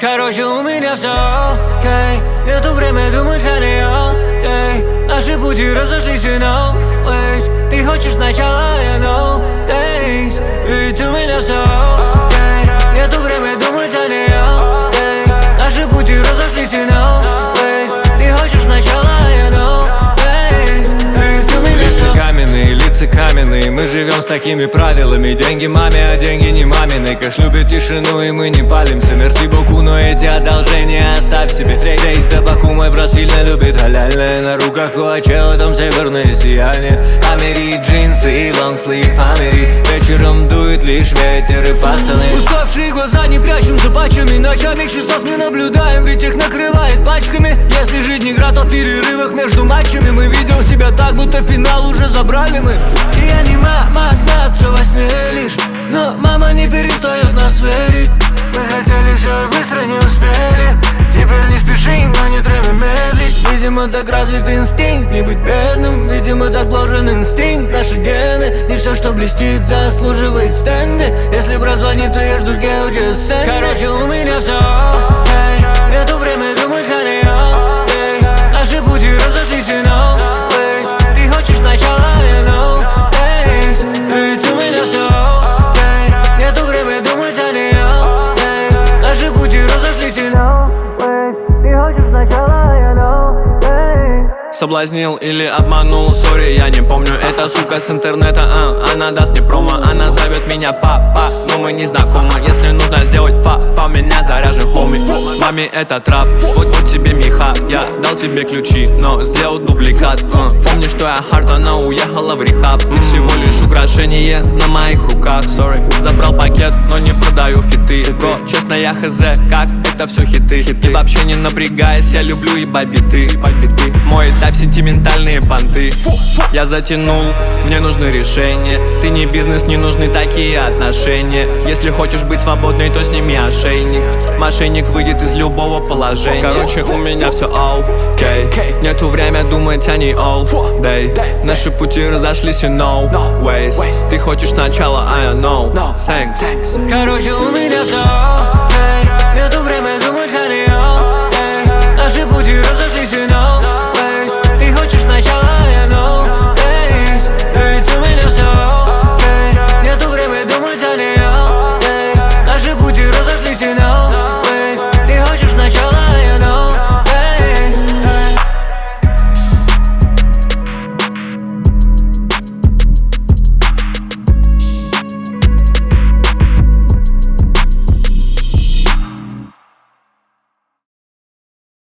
Короче, у меня все окей. Нету время думать о нее. Наши пути разошлись, you know ways. Ты хочешь сначала, я know days. Ведь у меня все окей. Нету время думать о нее. Наши пути разошлись, you know ways. Ты хочешь сначала, я know days. Ведь у меня все каменные, лица каменные. Мы живем с такими правилами. Деньги маме, а деньги не мамины. Кэш любит тишину, и мы не палимся. Мерси боку, но эти одолжения оставь себе. Рейс табаку мой брат сильно любит халяльное. На руках у Ачео там северное сияние. Амери джинсы и лонгслив Амери. Вечером дует лишь ветер и пацаны. Уставшие глаза не прячем за патчами. Ночами часов не наблюдаем, ведь их накрывает пачками. Если жизнь игра, то в перерывах между матчами мы ведем себя так, будто финал уже забрали мы. И я не магнат, все во сне лишь. Но мама не перестает нас верить. Мы хотели все и быстро не успели. Теперь не спешим, но не время медлить. Видимо, так развит инстинкт не быть бедным. Видимо, так вложен инстинкт, наши гены. Не все, что блестит, заслуживает стенды. Если брат звонит, то я жду геодесценты. Короче, у меня все окей. Нету время думать о нее. Наши пути разошлись, you know ways. Ты хочешь сначала, я know days. Ведь у меня все окей. Нету время думать о нее. Наши пути разошлись, you know ways. Ты хочешь сначала, я know days. Соблазнил или обманул, сори, я не помню. Эта сука с интернета, она даст мне промо. Она зовет меня папа, но мы не знакомы. Если нужно сделать фа, меня заряжен хоми. Маме это трап, вот тебе меха. Я дал тебе ключи, но сделал дубликат. Помни, что я хард, она уехала в рехаб. Ты всего лишь украшение на моих руках. Sorry, забрал пакет, но не продаю фиты. Бро, честно, я хз, как это все хиты. И вообще не напрягаясь, я люблю ебать биты. Мой этап сентиментальные понты. Я затянул, мне нужны решения. Ты не бизнес, не нужны такие отношения. Если хочешь быть свободной, то сними ошейник. Мошенник выйдет из любого положения. Короче, у меня все окей. Нету время думать о ней all day. Наши пути разошлись, you know ways. Ты хочешь сначала, I know thanks. Короче, у меня все